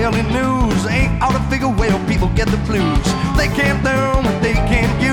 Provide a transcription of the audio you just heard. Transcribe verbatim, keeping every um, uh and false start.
daily news. Ain't ought to figure well, people get the blues. They can't, they're